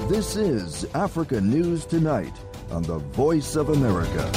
This is Africa News Tonight on the Voice of America.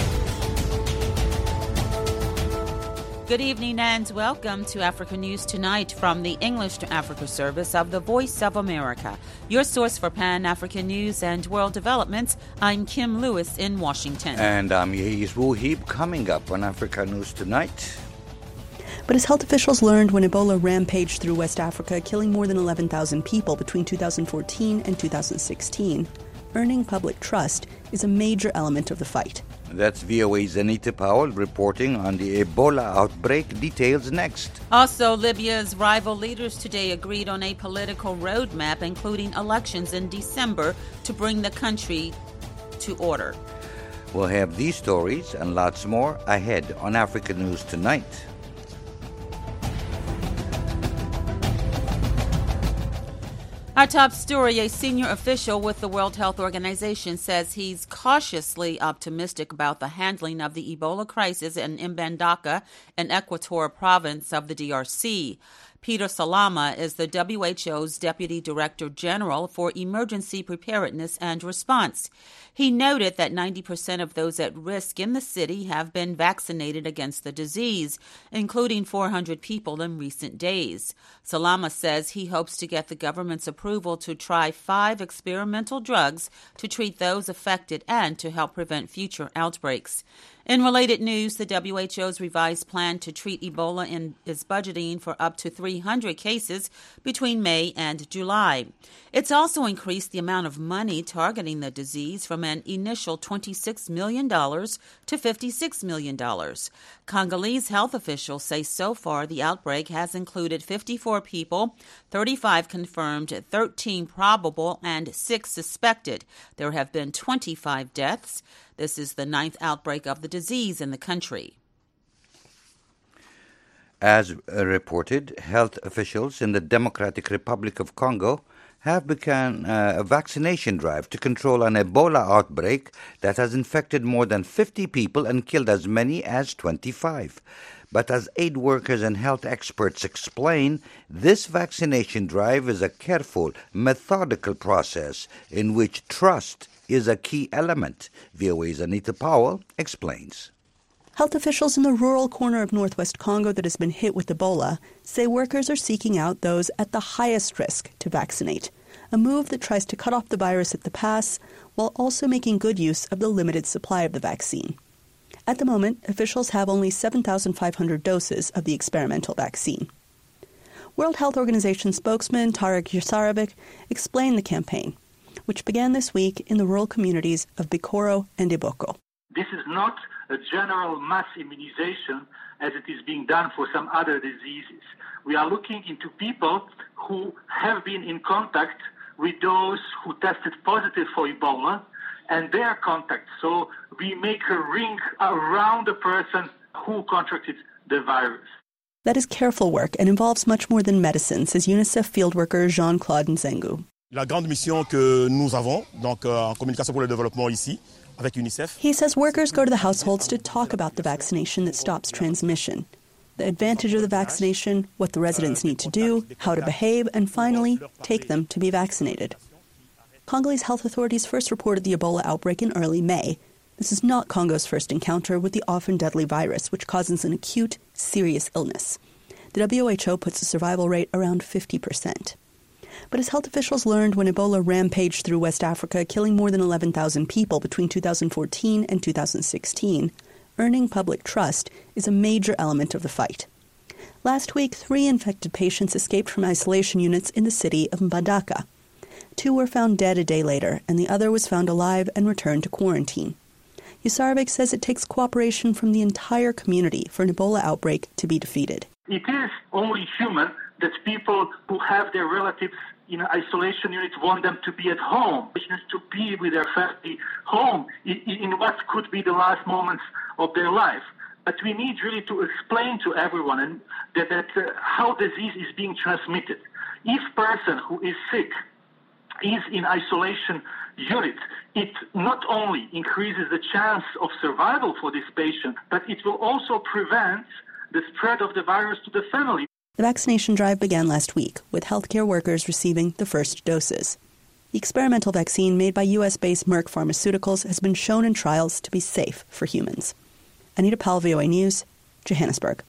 Good evening and welcome to Africa News Tonight from the English to Africa service of the Voice of America. Your source for Pan-African news and world developments. I'm Kim Lewis in Washington. And I'm Yehiz Wuhib. Coming up on Africa News Tonight. But as health officials learned when Ebola rampaged through West Africa, killing more than 11,000 people between 2014 and 2016, earning public trust is a major element of the fight. That's VOA's Anita Powell reporting on the Ebola outbreak. Details next. Also, Libya's rival leaders today agreed on a political roadmap, including elections in December, to bring the country to order. We'll have these stories and lots more ahead on Africa News Tonight. Our top story, a senior official with the World Health Organization says he's cautiously optimistic about the handling of the Ebola crisis in Mbandaka, an Equatorial province of the DRC. Peter Salama is the WHO's Deputy Director General for Emergency Preparedness and Response. He noted that 90% of those at risk in the city have been vaccinated against the disease, including 400 people in recent days. Salama says he hopes to get the government's approval to try 5 experimental drugs to treat those affected and to help prevent future outbreaks. In related news, the WHO's revised plan to treat Ebola is budgeting for up to 300 cases between May and July. It's also increased the amount of money targeting the disease from an initial $26 million to $56 million. Congolese health officials say so far the outbreak has included 54 people, 35 confirmed, 13 probable, and 6 suspected. There have been 25 deaths. This is the 9th outbreak of the disease in the country. As reported, health officials in the Democratic Republic of Congo have begun a vaccination drive to control an Ebola outbreak that has infected more than 50 people and killed as many as 25. But as aid workers and health experts explain, this vaccination drive is a careful, methodical process in which trust is a key element. VOA's Anita Powell explains. Health officials in the rural corner of northwest Congo that has been hit with Ebola say workers are seeking out those at the highest risk to vaccinate, a move that tries to cut off the virus at the pass while also making good use of the limited supply of the vaccine. At the moment, officials have only 7,500 doses of the experimental vaccine. World Health Organization spokesman Tarek Yasarevic explained the campaign, which began this week in the rural communities of Bikoro and Iboko. This is not a general mass immunization as it is being done for some other diseases. We are looking into people who have been in contact with those who tested positive for Ebola and their contacts. So we make a ring around the person who contracted the virus. That is careful work and involves much more than medicine, says UNICEF field worker Jean-Claude Nzengu. La grande mission que nous avons, donc en communication pour le développement ici, avec UNICEF. He says workers go to the households to talk about the vaccination that stops transmission, the advantage of the vaccination, what the residents need to do, how to behave, and finally, take them to be vaccinated. Congolese health authorities first reported the Ebola outbreak in early May. This is not Congo's first encounter with the often deadly virus, which causes an acute, serious illness. The WHO puts the survival rate around 50%. But as health officials learned when Ebola rampaged through West Africa, killing more than 11,000 people between 2014 and 2016, earning public trust is a major element of the fight. Last week, 3 infected patients escaped from isolation units in the city of Mbandaka. 2 were found dead a day later, and the other was found alive and returned to quarantine. Yasarevic says it takes cooperation from the entire community for an Ebola outbreak to be defeated. It is only human that people who have their relatives in isolation units want them to be at home, to be with their family home in what could be the last moments of their life. But we need really to explain to everyone that how disease is being transmitted. If a person who is sick is in isolation unit, it not only increases the chance of survival for this patient, but it will also prevent the spread of the virus to the family. The vaccination drive began last week, with healthcare workers receiving the first doses. The experimental vaccine made by U.S.-based Merck Pharmaceuticals has been shown in trials to be safe for humans. Anita Powell, VOA News, Johannesburg.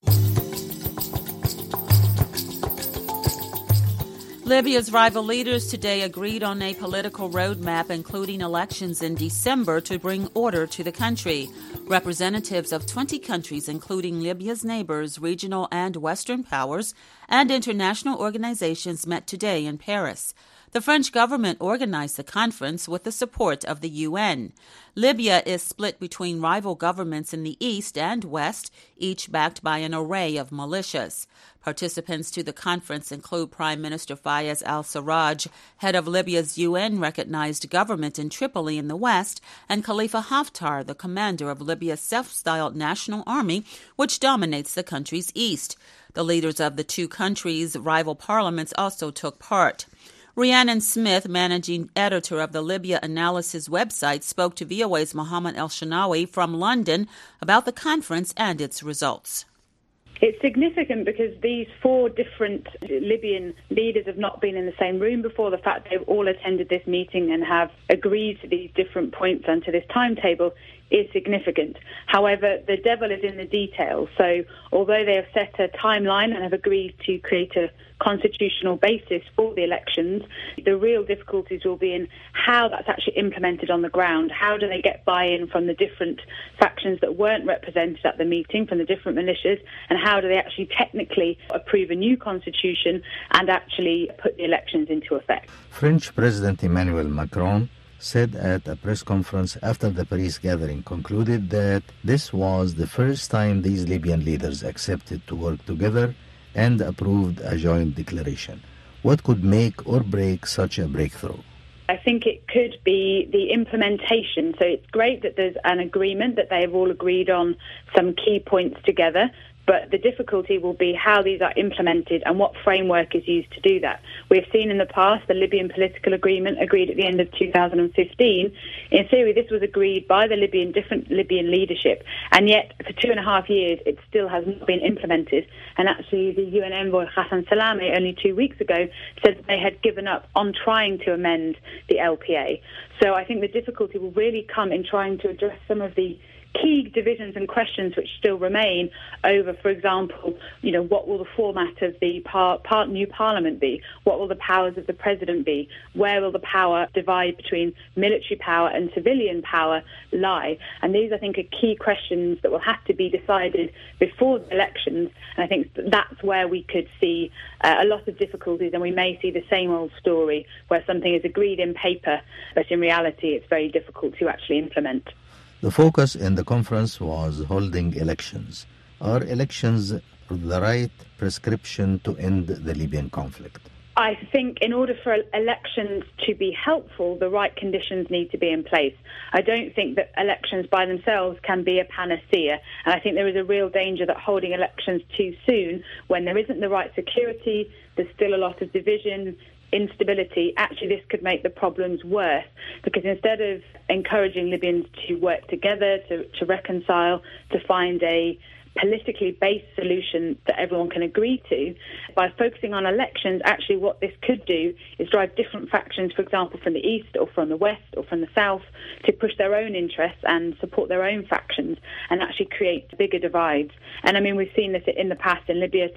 Libya's rival leaders today agreed on a political roadmap, including elections in December, to bring order to the country. Representatives of 20 countries, including Libya's neighbors, regional and Western powers, and international organizations, met today in Paris. The French government organized the conference with the support of the UN. Libya is split between rival governments in the east and west, each backed by an array of militias. Participants to the conference include Prime Minister Fayez al-Sarraj, head of Libya's UN-recognized government in Tripoli in the west, and Khalifa Haftar, the commander of Libya's self-styled national army, which dominates the country's east. The leaders of the two countries' rival parliaments also took part. Rhiannon Smith, managing editor of the Libya Analysis website, spoke to VOA's Mohammed El-Shanawi from London about the conference and its results. It's significant because these four different Libyan leaders have not been in the same room before. The fact they've all attended this meeting and have agreed to these different points and to this timetable is significant. However, the devil is in the details. So although they have set a timeline and have agreed to create a constitutional basis for the elections, the real difficulties will be in how that's actually implemented on the ground. How do they get buy-in from the different factions that weren't represented at the meeting, from the different militias, and how do they actually technically approve a new constitution and actually put the elections into effect? French President Emmanuel Macron said at a press conference after the Paris gathering concluded that this was the first time these Libyan leaders accepted to work together and approved a joint declaration. What could make or break such a breakthrough? I think it could be the implementation. So it's great that there's an agreement, that they have all agreed on some key points together, but the difficulty will be how these are implemented and what framework is used to do that. We've seen in the past the Libyan political agreement agreed at the end of 2015. In theory, this was agreed by the different Libyan leadership, and yet for 2.5 years it still has not been implemented. And actually the UN envoy Hassan Salame only 2 weeks ago said that they had given up on trying to amend the LPA. So I think the difficulty will really come in trying to address some of the key divisions and questions which still remain over, for example, what will the format of the new parliament be? What will the powers of the president be? Where will the power divide between military power and civilian power lie? And these, I think, are key questions that will have to be decided before the elections. And I think that's where we could see a lot of difficulties, and we may see the same old story where something is agreed in paper, but in reality it's very difficult to actually implement. The focus in the conference was holding elections. Are elections the right prescription to end the Libyan conflict? I think in order for elections to be helpful, the right conditions need to be in place. I don't think that elections by themselves can be a panacea. And I think there is a real danger that holding elections too soon, when there isn't the right security, there's still a lot of division, instability, actually this could make the problems worse, because instead of encouraging Libyans to work together, to reconcile, to find a politically based solution that everyone can agree to, by focusing on elections, actually what this could do is drive different factions, for example, from the east or from the west or from the south, to push their own interests and support their own factions and actually create bigger divides. And I mean, we've seen this in the past in Libya.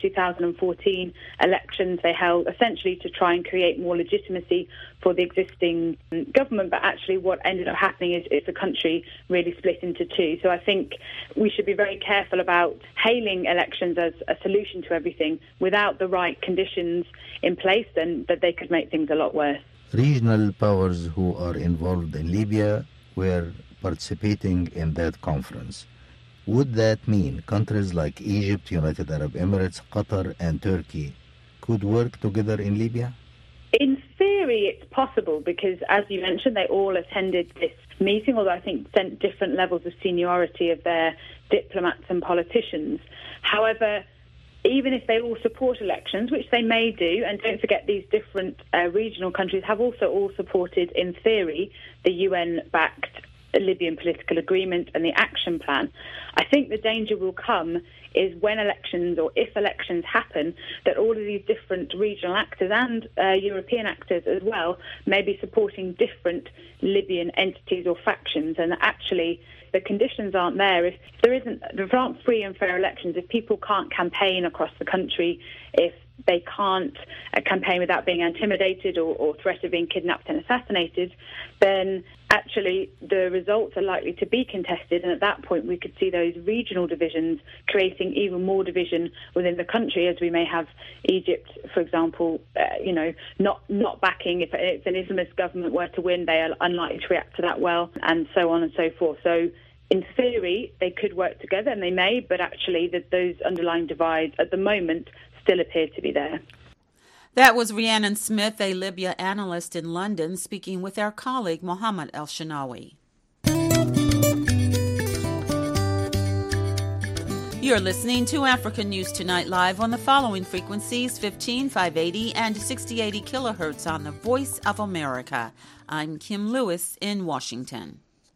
2014 elections they held essentially to try and create more legitimacy for the existing government, but actually what ended up happening is the country really split into two. So I think we should be very careful about hailing elections as a solution to everything without the right conditions in place, then that they could make things a lot worse. Regional powers who are involved in Libya were participating in that conference. Would that mean countries like Egypt, United Arab Emirates, Qatar and Turkey could work together in Libya? In theory, it's possible because, as you mentioned, they all attended this meeting, although I think sent different levels of seniority of their diplomats and politicians. However, even if they all support elections, which they may do, and don't forget these different regional countries have also all supported, in theory, the UN-backed Libyan political agreement and the action plan, I think the danger will come is when elections or if elections happen, that all of these different regional actors and European actors as well may be supporting different Libyan entities or factions, and actually the conditions aren't there. If there aren't free and fair elections, if people can't campaign across the country, if they can't campaign without being intimidated or threat of being kidnapped and assassinated, then actually the results are likely to be contested, and at that point we could see those regional divisions creating even more division within the country, as we may have Egypt, for example, not backing, if an Islamist government were to win, they are unlikely to react to that well, and so on and so forth. So in theory, they could work together, and they may, but actually those underlying divides at the moment still appear to be there. That was Rhiannon Smith, a Libya analyst in London, speaking with our colleague Mohammed El-Shinawi. You're listening to Africa News Tonight live on the following frequencies: 15, 580, and 6080 kilohertz on the Voice of America. I'm Kim Lewis in Washington.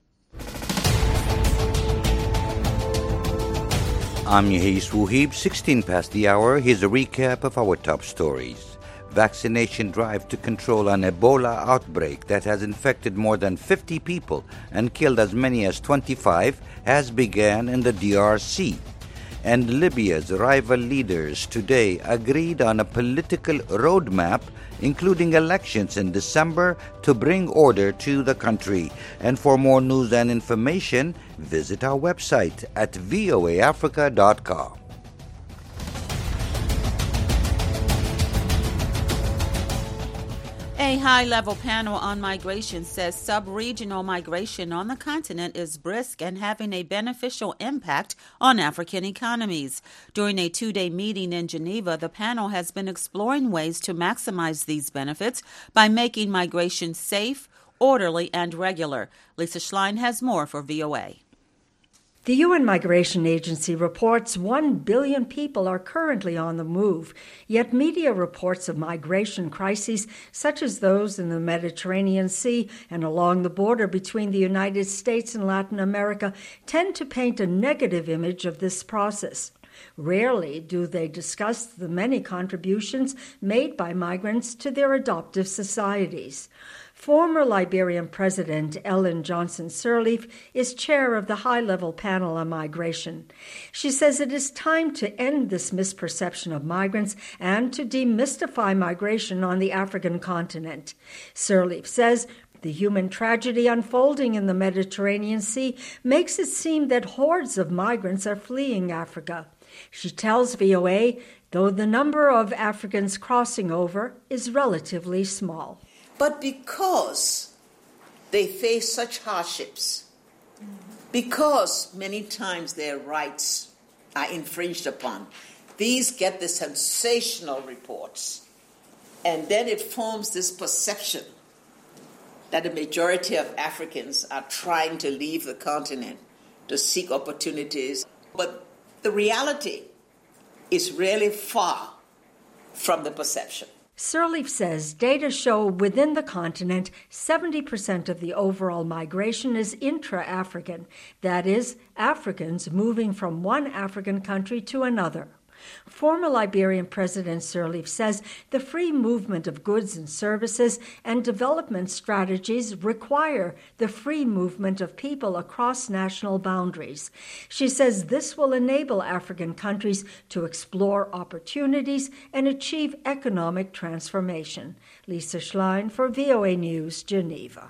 I'm Yehis Wuhib. 16 past the hour. Here's a recap of our top stories. Vaccination drive to control an Ebola outbreak that has infected more than 50 people and killed as many as 25 has begun in the DRC. And Libya's rival leaders today agreed on a political roadmap, including elections in December, to bring order to the country. And for more news and information, visit our website at voaafrica.com. A high-level panel on migration says sub-regional migration on the continent is brisk and having a beneficial impact on African economies. During a two-day meeting in Geneva, the panel has been exploring ways to maximize these benefits by making migration safe, orderly, and regular. Lisa Schlein has more for VOA. The UN Migration Agency reports 1 billion people are currently on the move, yet media reports of migration crises, such as those in the Mediterranean Sea and along the border between the United States and Latin America, tend to paint a negative image of this process. Rarely do they discuss the many contributions made by migrants to their adoptive societies. Former Liberian President Ellen Johnson Sirleaf is chair of the high-level panel on migration. She says it is time to end this misperception of migrants and to demystify migration on the African continent. Sirleaf says the human tragedy unfolding in the Mediterranean Sea makes it seem that hordes of migrants are fleeing Africa. She tells VOA, though the number of Africans crossing over is relatively small. But because they face such hardships, because many times their rights are infringed upon, these get the sensational reports. And then it forms this perception that the majority of Africans are trying to leave the continent to seek opportunities. But the reality is really far from the perception. Sirleaf says data show within the continent 70% of the overall migration is intra-African, that is, Africans moving from one African country to another. Former Liberian President Sirleaf says the free movement of goods and services and development strategies require the free movement of people across national boundaries. She says this will enable African countries to explore opportunities and achieve economic transformation. Lisa Schlein for VOA News, Geneva.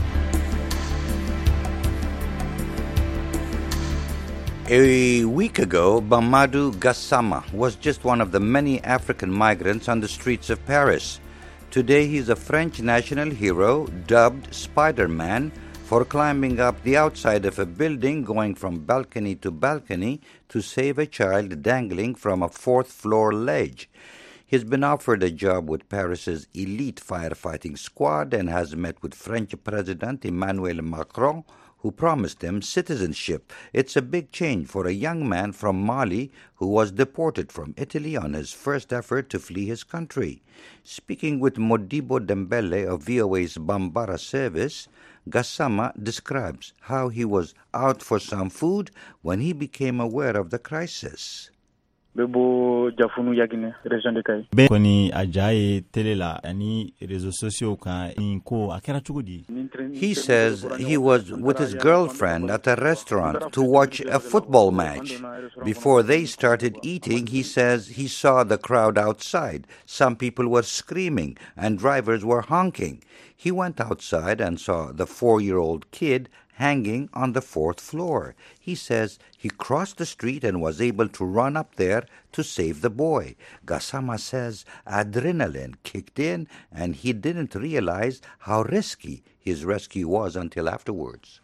A week ago, Mamadou Gassama was just one of the many African migrants on the streets of Paris. Today, he's a French national hero dubbed Spider-Man for climbing up the outside of a building, going from balcony to balcony to save a child dangling from a fourth-floor ledge. He's been offered a job with Paris's elite firefighting squad and has met with French President Emmanuel Macron, who promised him citizenship. It's a big change for a young man from Mali who was deported from Italy on his first effort to flee his country. Speaking with Modibo Dembele of VOA's Bambara service, Gassama describes how he was out for some food when he became aware of the crisis. He says he was with his girlfriend at a restaurant to watch a football match. Before they started eating, he says he saw the crowd outside. Some people were screaming and drivers were honking. He went outside and saw the 4-year-old kid hanging on the 4th floor. He says he crossed the street and was able to run up there to save the boy. Gassama says adrenaline kicked in and he didn't realize how risky his rescue was until afterwards.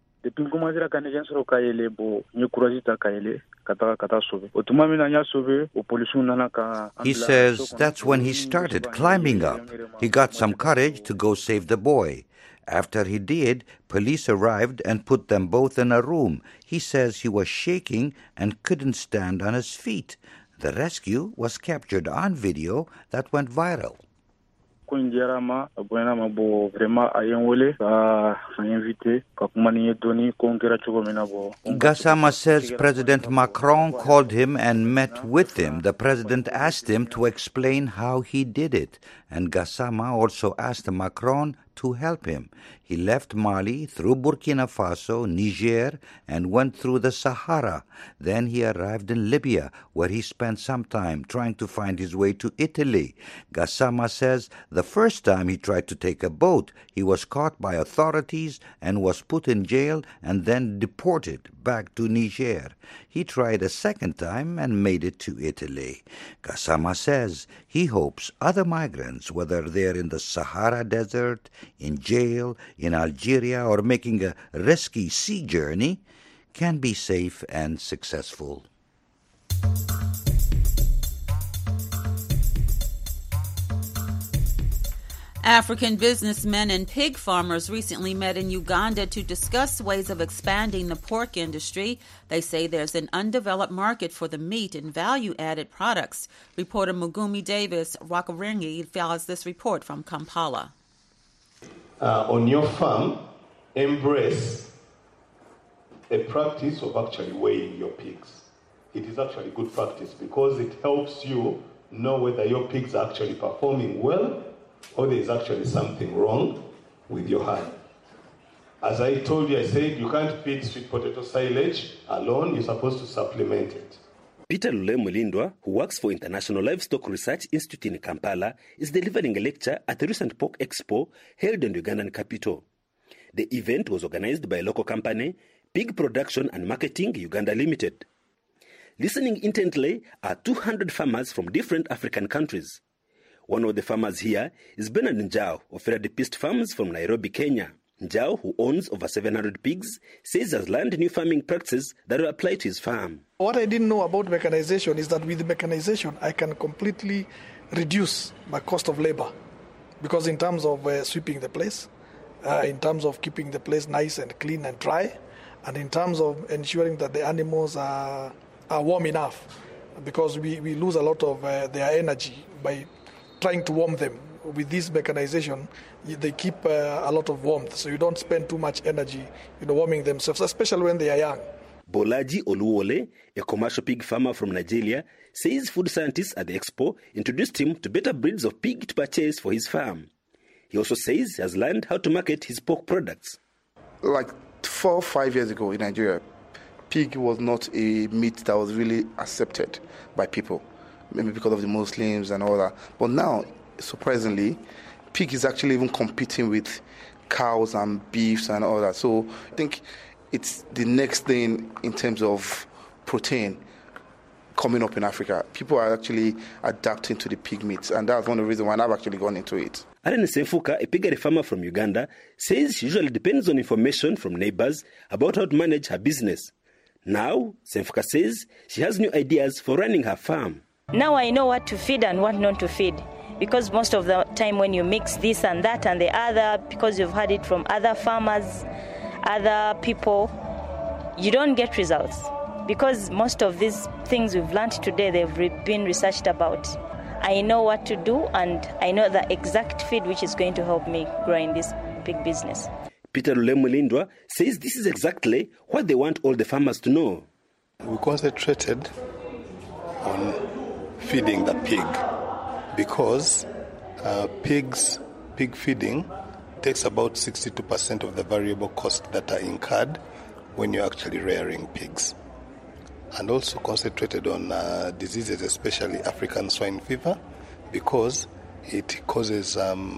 He says that's when he started climbing up. He got some courage to go save the boy. After he did, police arrived and put them both in a room. He says he was shaking and couldn't stand on his feet. The rescue was captured on video that went viral. Gassama says President Macron called him and met with him. The president asked him to explain how he did it, and Gassama also asked Macron to help him. He left Mali through Burkina Faso, Niger, and went through the Sahara. Then he arrived in Libya, where he spent some time trying to find his way to Italy. Gassama says the first time he tried to take a boat, he was caught by authorities and was put in jail and then deported back to Niger. He tried a second time and made it to Italy. Gassama says he hopes other migrants, whether they're in the Sahara Desert, in jail, in Algeria, or making a risky sea journey, can be safe and successful. African businessmen and pig farmers recently met in Uganda to discuss ways of expanding the pork industry. They say there's an undeveloped market for the meat and value-added products. Reporter Mugumi Davis Rwakaringi files this report from Kampala. On your farm, embrace the practice of actually weighing your pigs. It is actually good practice because it helps you know whether your pigs are actually performing well or there is actually something wrong with your herd. As I told you, I said you can't feed sweet potato silage alone, you're supposed to supplement it. Peter Lule Mulindwa, who works for International Livestock Research Institute in Kampala, is delivering a lecture at the recent Pork Expo held in the Ugandan capital. The event was organized by a local company, Pig Production and Marketing Uganda Limited. Listening intently are 200 farmers from different African countries. One of the farmers here is Bernard Njau of Feradipist Farms from Nairobi, Kenya. Njau, who owns over 700 pigs, says he has learned new farming practices that will apply to his farm. What I didn't know about mechanization is that with mechanization, I can completely reduce my cost of labor. Because in terms of sweeping the place, in terms of keeping the place nice and clean and dry, and in terms of ensuring that the animals are warm enough, because we lose a lot of their energy by trying to warm them. With this mechanization, they keep a lot of warmth, so you don't spend too much energy warming themselves, especially when they are young. Bolaji Oluwole, a commercial pig farmer from Nigeria, says food scientists at the expo introduced him to better breeds of pig to purchase for his farm. He also says he has learned how to market his pork products. Like 4 or 5 years ago in Nigeria, pig was not a meat that was really accepted by people, maybe because of the Muslims and all that. But now, surprisingly, pig is actually even competing with cows and beefs and all that. So I think it's the next thing in terms of protein coming up in Africa. People are actually adapting to the pig meat, and that's one of the reasons why I've actually gone into it. Aren Senfuka, a piggery farmer from Uganda, says she usually depends on information from neighbors about how to manage her business. Now, Senfuka says she has new ideas for running her farm. Now I know what to feed and what not to feed. Because most of the time when you mix this and that and the other, because you've had it from other farmers, other people, you don't get results. Because most of these things we've learned today, they've been researched about. I know what to do, and I know the exact feed which is going to help me grow in this big business. Peter Mulindwa says this is exactly what they want all the farmers to know. We concentrated on feeding the pig because pig feeding takes about 62% of the variable costs that are incurred when you're actually rearing pigs. And also concentrated on diseases, especially African swine fever, because it causes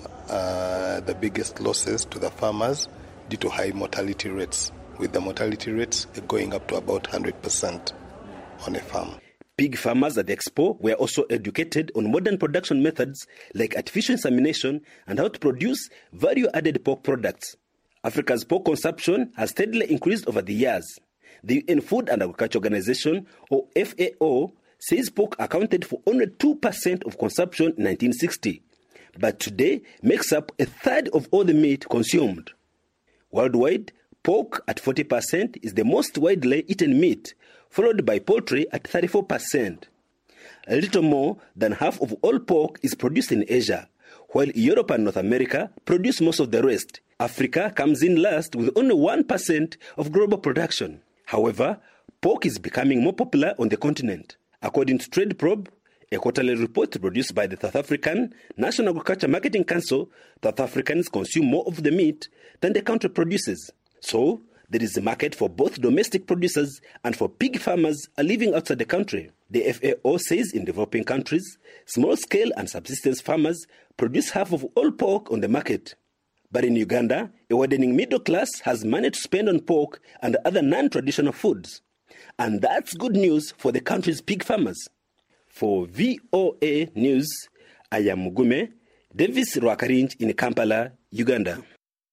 the biggest losses to the farmers due to high mortality rates, with the mortality rates going up to about 100% on a farm. Pig farmers at the expo were also educated on modern production methods like artificial insemination and how to produce value-added pork products. Africa's pork consumption has steadily increased over the years. The UN Food and Agriculture Organization, or FAO, says pork accounted for only 2% of consumption in 1960, but today makes up a third of all the meat consumed. Worldwide, pork at 40% is the most widely eaten meat, followed by poultry at 34%. A little more than half of all pork is produced in Asia, while Europe and North America produce most of the rest. Africa comes in last with only 1% of global production. However, pork is becoming more popular on the continent. According to Trade Probe, a quarterly report produced by the South African National Agriculture Marketing Council, South Africans consume more of the meat than the country produces. So, there is a market for both domestic producers and for pig farmers are living outside the country. The FAO says in developing countries, small-scale and subsistence farmers produce half of all pork on the market. But in Uganda, a widening middle class has managed to spend on pork and other non-traditional foods. And that's good news for the country's pig farmers. For VOA News, I am Mugume, Davis Rwakarinj in Kampala, Uganda.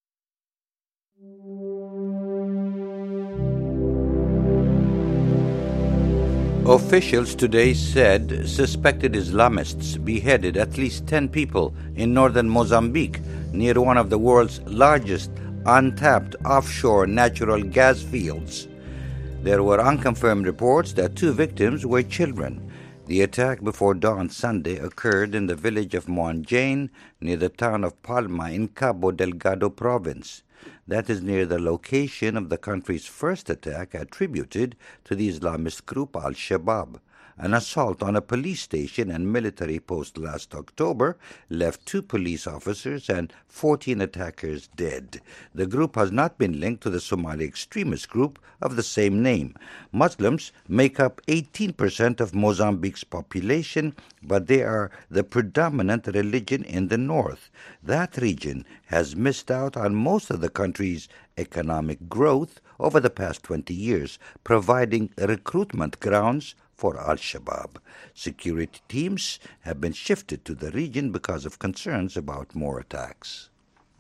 Officials today said suspected Islamists beheaded at least 10 people in northern Mozambique near one of the world's largest untapped offshore natural gas fields. There were unconfirmed reports that 2 victims were children. The attack before dawn Sunday occurred in the village of Moanjane near the town of Palma in Cabo Delgado province. That is near the location of the country's first attack attributed to the Islamist group Al-Shabaab. An assault on a police station and military post last October left 2 police officers and 14 attackers dead. The group has not been linked to the Somali extremist group of the same name. Muslims make up 18% of Mozambique's population, but they are the predominant religion in the north. That region has missed out on most of the country's economic growth over the past 20 years, providing recruitment grounds for Al-Shabaab. Security teams have been shifted to the region because of concerns about more attacks.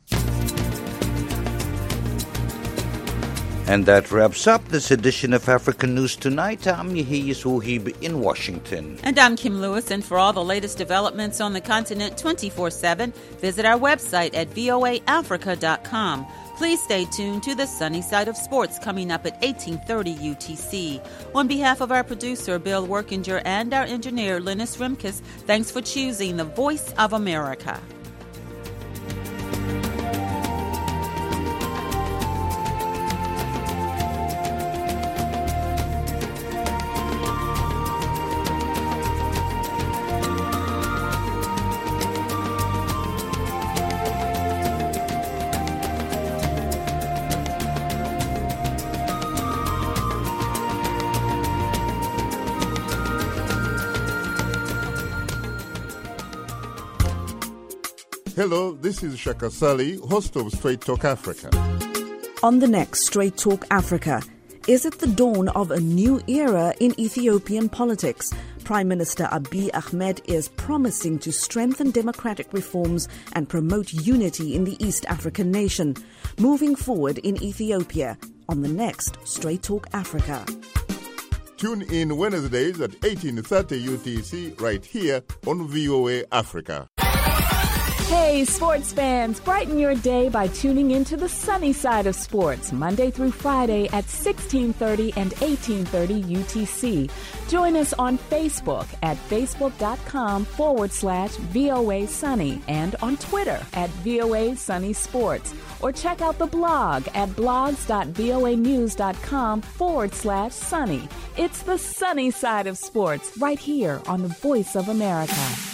And that wraps up this edition of African News Tonight. I'm Yehiyas Wuhib in Washington. And I'm Kim Lewis. And for all the latest developments on the continent 24/7, visit our website at voaafrica.com. Please stay tuned to the Sunny Side of Sports coming up at 18:30 UTC. On behalf of our producer, Bill Workinger, and our engineer, Linus Rimkus, thanks for choosing the Voice of America. Hello, this is Shaka Sali, host of Straight Talk Africa. On the next Straight Talk Africa, is it the dawn of a new era in Ethiopian politics? Prime Minister Abiy Ahmed is promising to strengthen democratic reforms and promote unity in the East African nation. Moving forward in Ethiopia, on the next Straight Talk Africa. Tune in Wednesdays at 18:30 UTC right here on VOA Africa. Hey, sports fans, brighten your day by tuning into the sunny side of sports, Monday through Friday at 16:30 and 18:30 UTC. Join us on Facebook at facebook.com/VOA Sunny and on Twitter at VOA Sunny Sports. Or check out the blog at blogs.voanews.com/sunny. It's the sunny side of sports right here on the Voice of America.